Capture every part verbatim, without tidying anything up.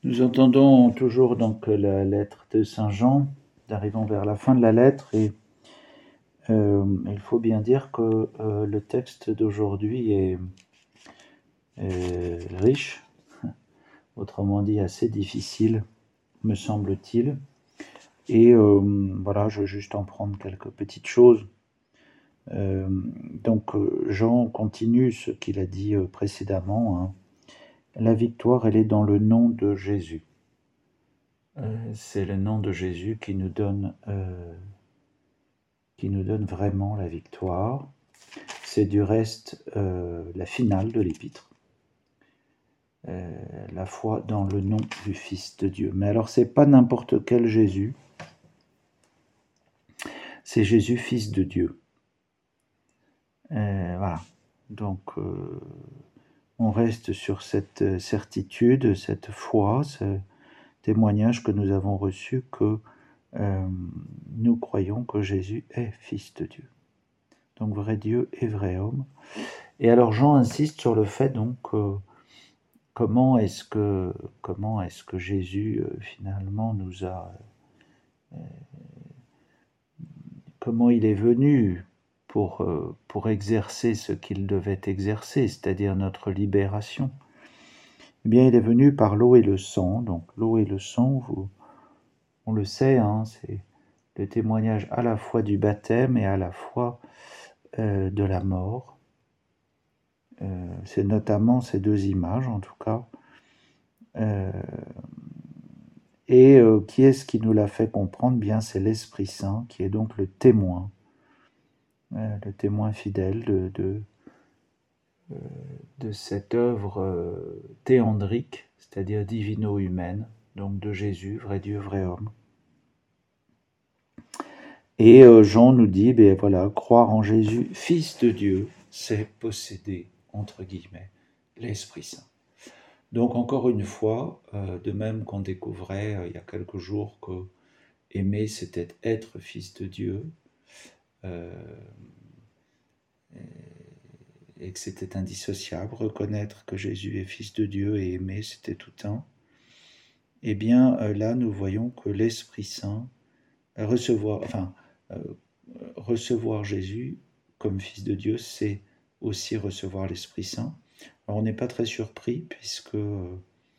Nous entendons toujours donc la lettre de Saint Jean, arrivons vers la fin de la lettre, et euh, il faut bien dire que euh, le texte d'aujourd'hui est, est riche, autrement dit assez difficile, me semble-t-il. Et euh, voilà, je vais juste en prendre quelques petites choses. Euh, donc Jean continue ce qu'il a dit précédemment, hein. La victoire, elle est dans le nom de Jésus. Euh, c'est le nom de Jésus qui nous donne, euh, qui nous donne vraiment la victoire. C'est du reste euh, la finale de l'épître. Euh, la foi dans le nom du Fils de Dieu. Mais alors, c'est pas n'importe quel Jésus, c'est Jésus, Fils de Dieu. Euh, voilà. Donc, euh, on reste sur cette certitude, cette foi, ce témoignage que nous avons reçu que euh, nous croyons que Jésus est Fils de Dieu. Donc, vrai Dieu et vrai homme. Et alors, Jean insiste sur le fait, donc, euh, comment est-ce que, comment est-ce que Jésus, euh, finalement, nous a... Euh, comment il est venu pour, euh, pour exercer ce qu'il devait exercer, c'est-à-dire notre libération. Eh bien, il est venu par l'eau et le sang. Donc, l'eau et le sang, vous, on le sait, hein, c'est le témoignage à la fois du baptême et à la fois euh, de la mort. Euh, c'est notamment ces deux images, en tout cas. Euh, et euh, qui est-ce qui nous l'a fait comprendre? Bien, c'est l'Esprit Saint, qui est donc le témoin, euh, le témoin fidèle de, de, euh, de cette œuvre euh, théandrique, c'est-à-dire divino-humaine, donc de Jésus, vrai Dieu, vrai homme. Et euh, Jean nous dit, ben voilà, croire en Jésus, Fils de Dieu, c'est posséder, entre guillemets, l'Esprit Saint. Donc encore une fois, euh, de même qu'on découvrait euh, il y a quelques jours que aimer, c'était être fils de Dieu, euh, et que c'était indissociable, reconnaître que Jésus est fils de Dieu et aimer, c'était tout un. Eh bien euh, là, nous voyons que l'Esprit Saint, euh, recevoir, enfin, euh, recevoir Jésus comme fils de Dieu, c'est aussi recevoir l'Esprit Saint. Alors on n'est pas très surpris puisque euh,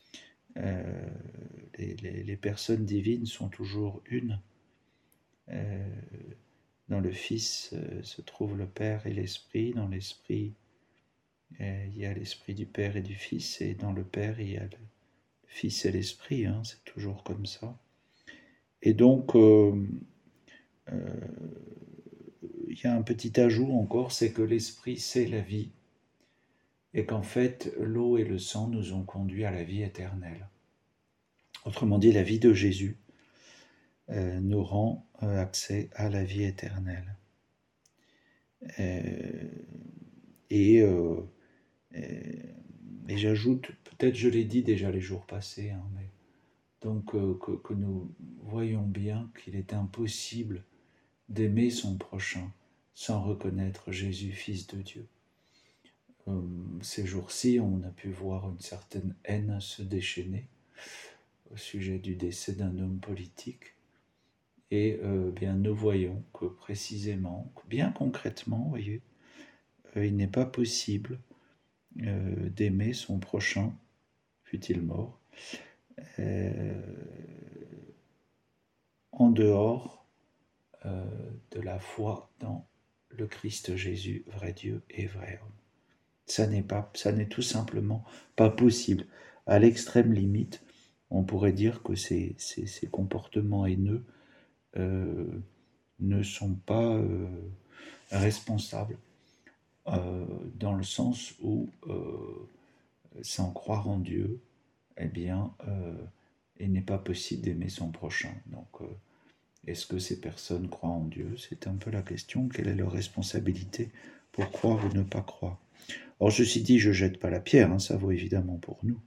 les, les, les personnes divines sont toujours une. Euh, dans le Fils euh, se trouve le Père et l'Esprit, dans l'Esprit euh, il y a l'Esprit du Père et du Fils, et dans le Père il y a le Fils et l'Esprit, hein, c'est toujours comme ça. Et donc euh, euh, il y a un petit ajout encore, c'est que l'Esprit c'est la vie, et qu'en fait l'eau et le sang nous ont conduits à la vie éternelle. Autrement dit, la vie de Jésus euh, nous rend euh, accès à la vie éternelle. Euh, et, euh, et, et j'ajoute, peut-être je l'ai dit déjà les jours passés, hein, mais donc euh, que, que nous voyons bien qu'il est impossible d'aimer son prochain sans reconnaître Jésus, Fils de Dieu. Euh, ces jours-ci, on a pu voir une certaine haine se déchaîner au sujet du décès d'un homme politique. Et euh, bien, nous voyons que précisément, bien concrètement, vous voyez, euh, il n'est pas possible euh, d'aimer son prochain, fût-il mort, euh, en dehors euh, de la foi dans le Christ Jésus, vrai Dieu et vrai homme. Ça n'est pas, ça n'est tout simplement pas possible. À l'extrême limite, on pourrait dire que ces, ces, ces comportements haineux euh, ne sont pas euh, responsables, euh, dans le sens où, euh, sans croire en Dieu, eh bien, euh, il n'est pas possible d'aimer son prochain. Donc, euh, est-ce que ces personnes croient en Dieu? C'est un peu la question. Quelle est leur responsabilité pour croire ou ne pas croire? Or, ceci dit, je ne jette pas la pierre, hein, ça vaut évidemment pour nous.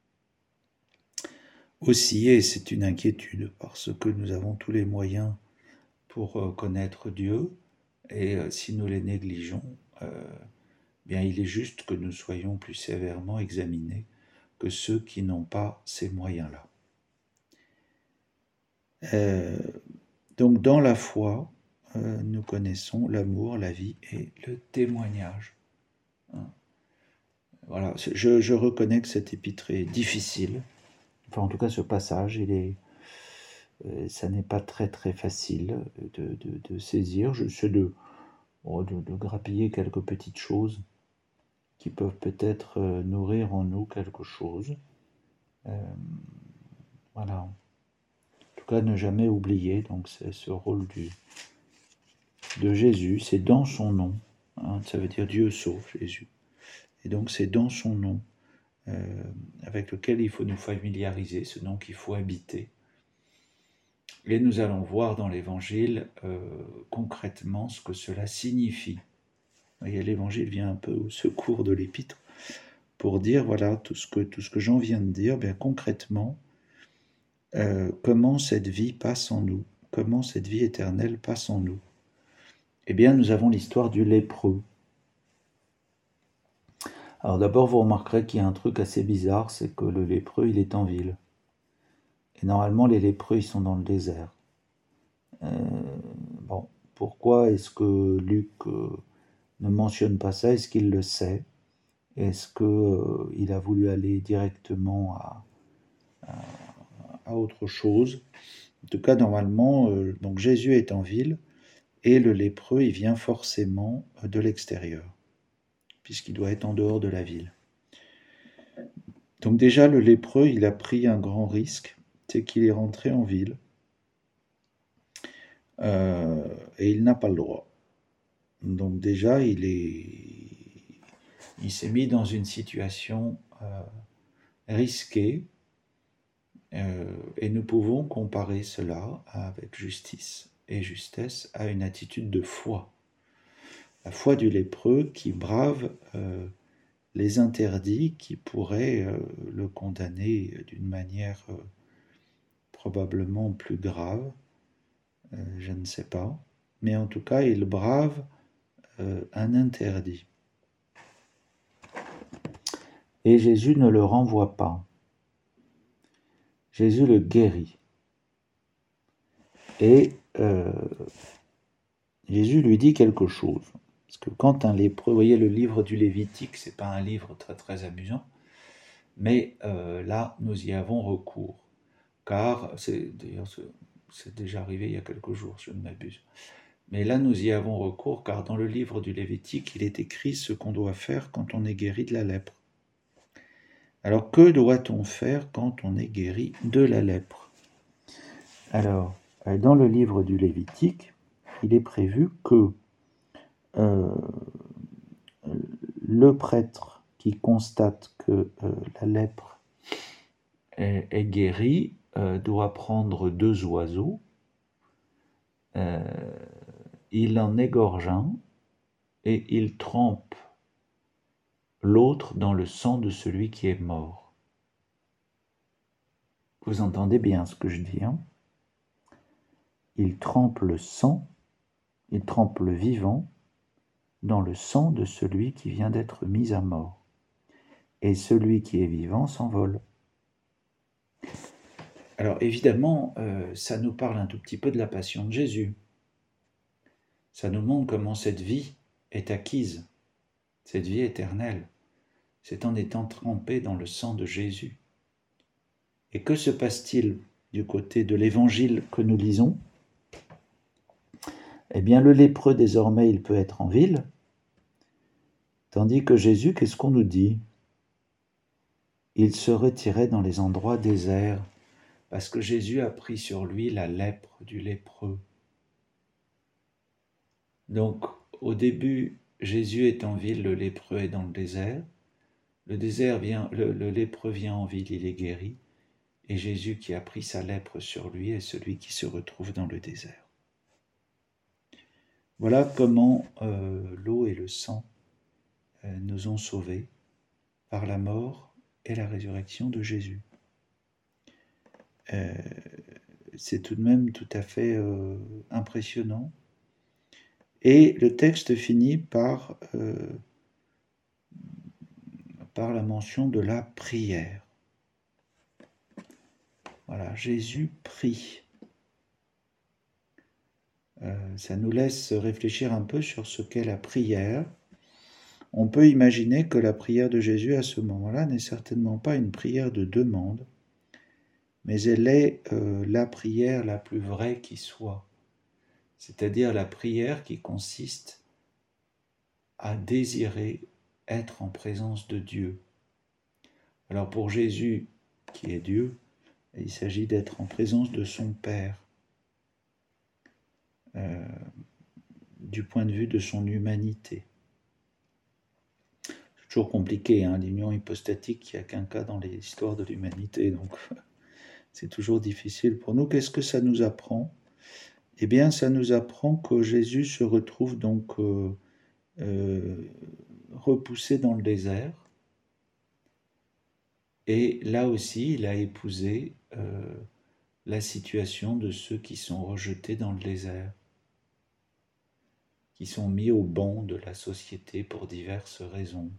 Aussi, et c'est une inquiétude, parce que nous avons tous les moyens pour euh, connaître Dieu, et euh, si nous les négligeons, euh, bien il est juste que nous soyons plus sévèrement examinés que ceux qui n'ont pas ces moyens-là. Euh, donc dans la foi, euh, nous connaissons l'amour, la vie et le témoignage. Hein. Voilà, je, je reconnais que cet épître est difficile. Enfin, en tout cas, ce passage, il est, euh, ça n'est pas très très facile de, de, de saisir. J'essaie de, oh, de, de grappiller quelques petites choses qui peuvent peut-être euh, nourrir en nous quelque chose. Euh, voilà. En tout cas, ne jamais oublier. Donc, c'est ce rôle du, de Jésus. C'est dans son nom. Hein, ça veut dire Dieu sauve Jésus. Et donc, c'est dans son nom euh, avec lequel il faut nous familiariser, ce nom qu'il faut habiter. Et nous allons voir dans l'Évangile euh, concrètement ce que cela signifie. Et l'Évangile vient un peu au secours de l'Épître pour dire, voilà, tout ce que, tout ce que j'en viens de dire, bien concrètement, euh, comment cette vie passe en nous, comment cette vie éternelle passe en nous. Eh bien, nous avons l'histoire du lépreux. Alors d'abord, vous remarquerez qu'il y a un truc assez bizarre, c'est que le lépreux, il est en ville. Et normalement, les lépreux, ils sont dans le désert. Euh, bon, pourquoi est-ce que Luc euh, ne mentionne pas ça? Est-ce qu'il le sait? Est-ce qu'il euh, a voulu aller directement à, à, à, autre chose? En tout cas, normalement, euh, donc Jésus est en ville et le lépreux, il vient forcément de l'extérieur, puisqu'il doit être en dehors de la ville. Donc déjà, le lépreux, il a pris un grand risque, c'est qu'il est rentré en ville euh, et il n'a pas le droit. Donc déjà, il est, il s'est mis dans une situation euh, risquée euh, et nous pouvons comparer cela avec justice et justesse à une attitude de foi. La foi du lépreux qui brave euh, les interdits qui pourraient euh, le condamner d'une manière euh, probablement plus grave, euh, je ne sais pas, mais en tout cas il brave euh, un interdit. Et Jésus ne le renvoie pas. Jésus le guérit. Et euh, Jésus lui dit quelque chose. Parce que quand un lépreux, vous voyez le livre du Lévitique, c'est pas un livre très très amusant, mais euh, là nous y avons recours. Car, c'est, d'ailleurs c'est déjà arrivé il y a quelques jours, je ne m'abuse. Mais là nous y avons recours car dans le livre du Lévitique, il est écrit ce qu'on doit faire quand on est guéri de la lèpre. Alors que doit-on faire quand on est guéri de la lèpre? Alors, dans le livre du Lévitique, il est prévu que euh, le prêtre qui constate que euh, la lèpre est, est guérie euh, doit prendre deux oiseaux, euh, il en égorge un et il trempe l'autre dans le sang de celui qui est mort. Vous entendez bien ce que je dis, hein? Il trempe le sang, il trempe le vivant dans le sang de celui qui vient d'être mis à mort. Et celui qui est vivant s'envole. Alors évidemment, euh, ça nous parle un tout petit peu de la passion de Jésus. Ça nous montre comment cette vie est acquise, cette vie éternelle. C'est en étant trempé dans le sang de Jésus. Et que se passe-t-il du côté de l'évangile que nous lisons? Eh bien, le lépreux, désormais, il peut être en ville, tandis que Jésus, qu'est-ce qu'on nous dit? Il se retirait dans les endroits déserts, parce que Jésus a pris sur lui la lèpre du lépreux. Donc, au début, Jésus est en ville, le lépreux est dans le désert. Le désert vient, le, le lépreux vient en ville, il est guéri. Et Jésus qui a pris sa lèpre sur lui est celui qui se retrouve dans le désert. Voilà comment euh, l'eau et le sang euh, nous ont sauvés par la mort et la résurrection de Jésus. Euh, c'est tout de même tout à fait euh, impressionnant. Et le texte finit par, euh, par la mention de la prière. Voilà, Jésus prie. ça nous laisse réfléchir un peu sur ce qu'est la prière. On peut imaginer que la prière de Jésus à ce moment-là n'est certainement pas une prière de demande, mais elle est euh, la prière la plus vraie qui soit, c'est-à-dire la prière qui consiste à désirer être en présence de Dieu. Alors pour Jésus, qui est Dieu, il s'agit d'être en présence de son Père, euh, du point de vue de son humanité. C'est toujours compliqué, hein, l'union hypostatique, il n'y a qu'un cas dans l'histoire de l'humanité, donc c'est toujours difficile pour nous. Qu'est-ce que ça nous apprend ? Eh bien, ça nous apprend que Jésus se retrouve donc euh, euh, repoussé dans le désert. Et là aussi, il a épousé euh, la situation de ceux qui sont rejetés dans le désert, qui sont mis au banc de la société pour diverses raisons.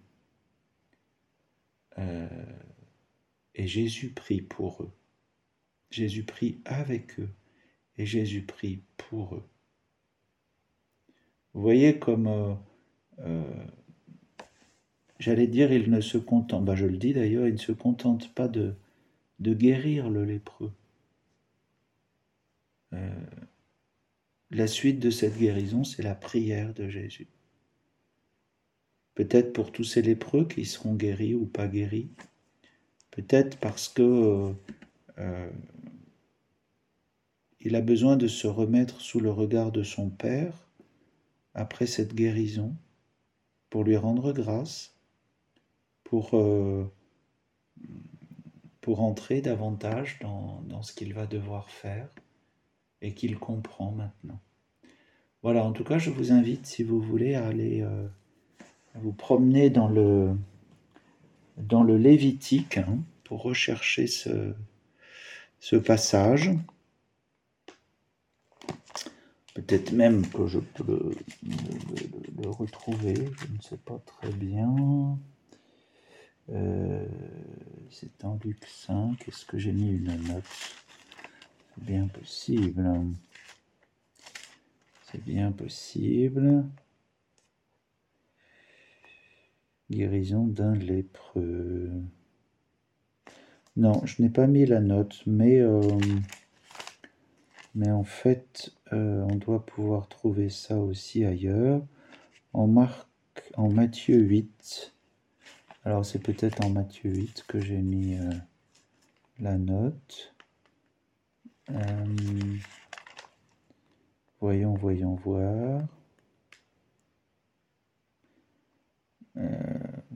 Euh, et Jésus prie pour eux. Jésus prie avec eux. Et Jésus prie pour eux. Vous voyez comme, euh, euh, j'allais dire, il ne se contente, bah je le dis d'ailleurs, il ne se contente pas de, de guérir le lépreux. Euh, la suite de cette guérison, c'est la prière de Jésus. Peut-être pour tous ces lépreux qui seront guéris ou pas guéris, peut-être parce que euh, euh, il a besoin de se remettre sous le regard de son Père après cette guérison, pour lui rendre grâce, pour, euh, pour entrer davantage dans, dans ce qu'il va devoir faire et qu'il comprend maintenant. Voilà, en tout cas, je vous invite, si vous voulez, à aller euh, à vous promener dans le, dans le Lévitique hein, pour rechercher ce, ce passage. Peut-être même que je peux le, le, le retrouver, je ne sais pas très bien. Euh, c'est en Luc cinq, est-ce que j'ai mis une note ? C'est bien possible. C'est bien possible. Guérison d'un lépreux. Non, je n'ai pas mis la note, mais, euh, mais en fait, euh, on doit pouvoir trouver ça aussi ailleurs. En, Marc, en Matthieu huit. Alors, c'est peut-être en Matthieu huit que j'ai mis euh, la note. Euh, voyons, voyons voir. Euh,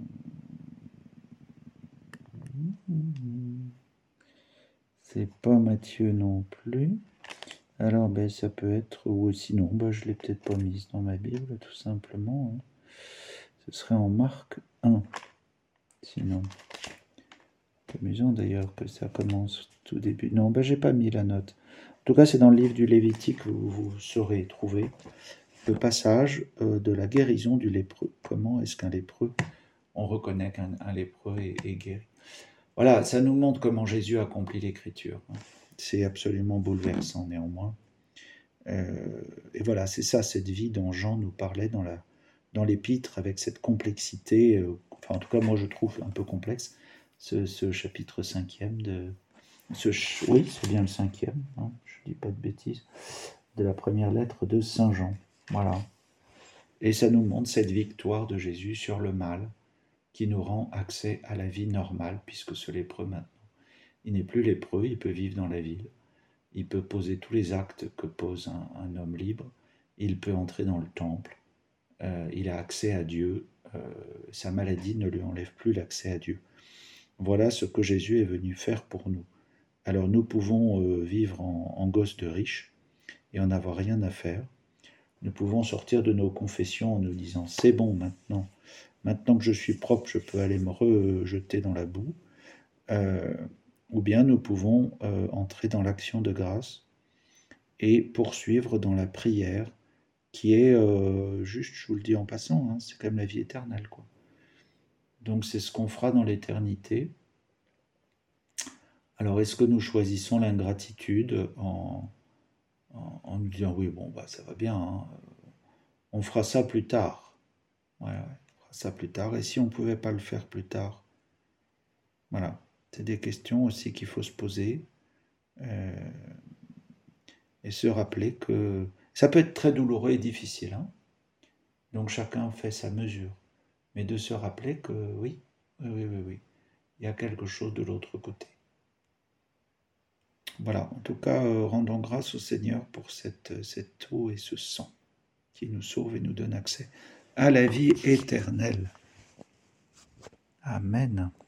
c'est pas Matthieu non plus. Alors, ben, ça peut être, ou sinon, ben, je ne l'ai peut-être pas mise dans ma Bible, tout simplement. Hein. Ce serait en Marc un, sinon. C'est amusant d'ailleurs que ça commence tout début. Non, ben, j'ai pas mis la note. En tout cas, c'est dans le livre du Lévitique où vous saurez trouver le passage euh, de la guérison du lépreux. Comment est-ce qu'un lépreux, on reconnaît qu'un un lépreux est, est guéri. Voilà, ça nous montre comment Jésus accomplit l'écriture. Hein. C'est absolument bouleversant néanmoins. Euh, et voilà, c'est ça, cette vie dont Jean nous parlait dans, la, dans l'épître, avec cette complexité, euh, enfin en tout cas moi je trouve un peu complexe, ce, ce chapitre cinquième de... Ce, oui, c'est bien le cinquième, hein, je ne dis pas de bêtises, de la première lettre de Saint Jean. Voilà. Et ça nous montre cette victoire de Jésus sur le mal, qui nous rend accès à la vie normale, puisque ce lépreux maintenant, il n'est plus lépreux, il peut vivre dans la ville. Il peut poser tous les actes que pose un, un homme libre. Il peut entrer dans le temple. Euh, il a accès à Dieu. Euh, sa maladie ne lui enlève plus l'accès à Dieu. Voilà ce que Jésus est venu faire pour nous. Alors nous pouvons euh, vivre en, en gosses de riches et en avoir rien à faire. Nous pouvons sortir de nos confessions en nous disant « c'est bon maintenant. Maintenant que je suis propre, je peux aller me rejeter dans la boue. Euh, » Ou bien nous pouvons euh, entrer dans l'action de grâce et poursuivre dans la prière, qui est, euh, juste, je vous le dis en passant, hein, c'est comme la vie éternelle, quoi. Donc c'est ce qu'on fera dans l'éternité. Alors est-ce que nous choisissons l'ingratitude en, en, en nous disant oui, bon, bah, ça va bien, hein, on fera ça plus tard. Ouais, ouais, on fera ça plus tard. Et si on ne pouvait pas le faire plus tard, voilà, c'est des questions aussi qu'il faut se poser euh, et se rappeler que ça peut être très douloureux et difficile, hein. Donc chacun fait sa mesure. Mais de se rappeler que oui, oui, oui, oui, oui, il y a quelque chose de l'autre côté. Voilà, en tout cas, euh, rendons grâce au Seigneur pour cette, cette eau et ce sang qui nous sauve et nous donne accès à la vie éternelle. Amen.